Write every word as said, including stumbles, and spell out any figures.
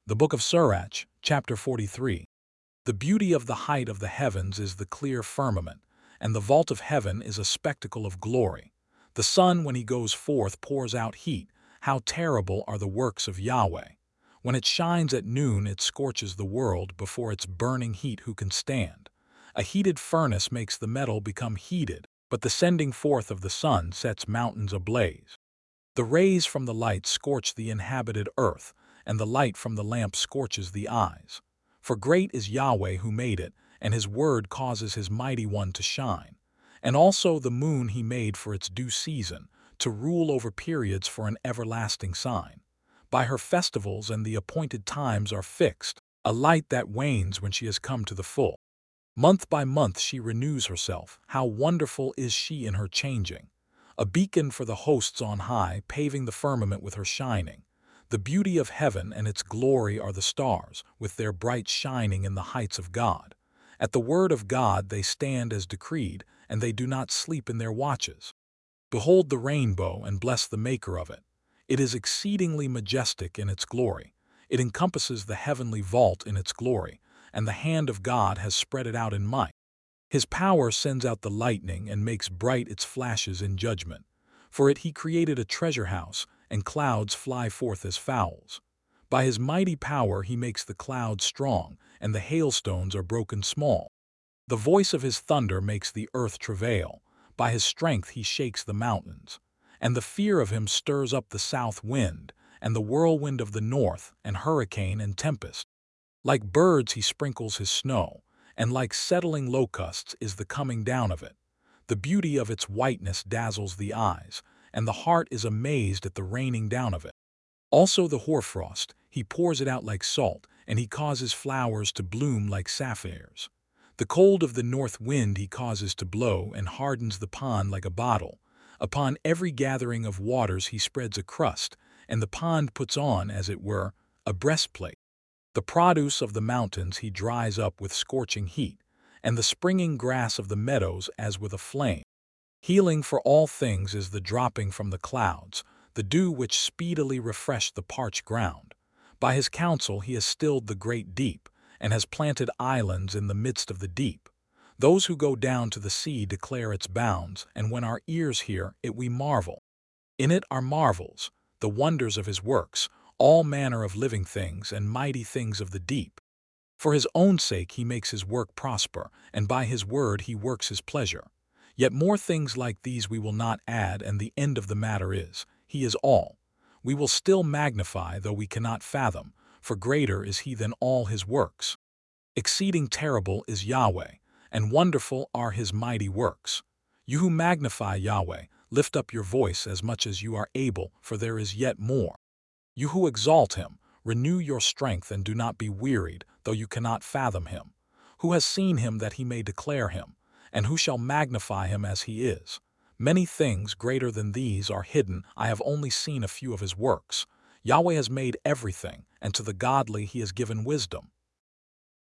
The Book of Sirach, chapter forty-three. The beauty of the height of the heavens is the clear firmament, and the vault of heaven is a spectacle of glory. The sun, when he goes forth, pours out heat. How terrible are the works of Yahweh! When it shines at noon, it scorches the world. Before its burning heat who can stand? A heated furnace makes the metal become heated, but the sending forth of the sun sets mountains ablaze. The rays from the light scorch the inhabited earth, and the light from the lamp scorches the eyes. For great is Yahweh who made it, and his word causes his mighty one to shine. And also the moon he made for its due season, to rule over periods for an everlasting sign. By her festivals and the appointed times are fixed, a light that wanes when she has come to the full. Month by month she renews herself. How wonderful is she in her changing! A beacon for the hosts on high, paving the firmament with her shining. The beauty of heaven and its glory are the stars, with their bright shining in the heights of God. At the word of God they stand as decreed, and they do not sleep in their watches. Behold the rainbow, and bless the maker of it. It is exceedingly majestic in its glory. It encompasses the heavenly vault in its glory, and the hand of God has spread it out in might. His power sends out the lightning and makes bright its flashes in judgment. For it he created a treasure house, and clouds fly forth as fowls. By his mighty power he makes the clouds strong, and the hailstones are broken small. The voice of his thunder makes the earth travail. By his strength he shakes the mountains. And the fear of him stirs up the south wind, and the whirlwind of the north, and hurricane and tempest. Like birds he sprinkles his snow, and like settling locusts is the coming down of it. The beauty of its whiteness dazzles the eyes, and the heart is amazed at the raining down of it. Also the hoarfrost, he pours it out like salt, and he causes flowers to bloom like sapphires. The cold of the north wind he causes to blow, and hardens the pond like a bottle. Upon every gathering of waters he spreads a crust, and the pond puts on, as it were, a breastplate. The produce of the mountains he dries up with scorching heat, and the springing grass of the meadows as with a flame. Healing for all things is the dropping from the clouds, the dew which speedily refreshed the parched ground. By his counsel he has stilled the great deep, and has planted islands in the midst of the deep. Those who go down to the sea declare its bounds, and when our ears hear it we marvel. In it are marvels, the wonders of his works, all manner of living things and mighty things of the deep. For his own sake he makes his work prosper, and by his word he works his pleasure. Yet more things like these we will not add, and the end of the matter is, he is all. We will still magnify, though we cannot fathom, for greater is he than all his works. Exceeding terrible is Yahweh, and wonderful are his mighty works. You who magnify Yahweh, lift up your voice as much as you are able, for there is yet more. You who exalt him, renew your strength and do not be wearied, though you cannot fathom him. Who has seen him that he may declare him? And who shall magnify him as he is? Many things greater than these are hidden. I have only seen a few of his works. Yahweh has made everything, and to the godly he has given wisdom.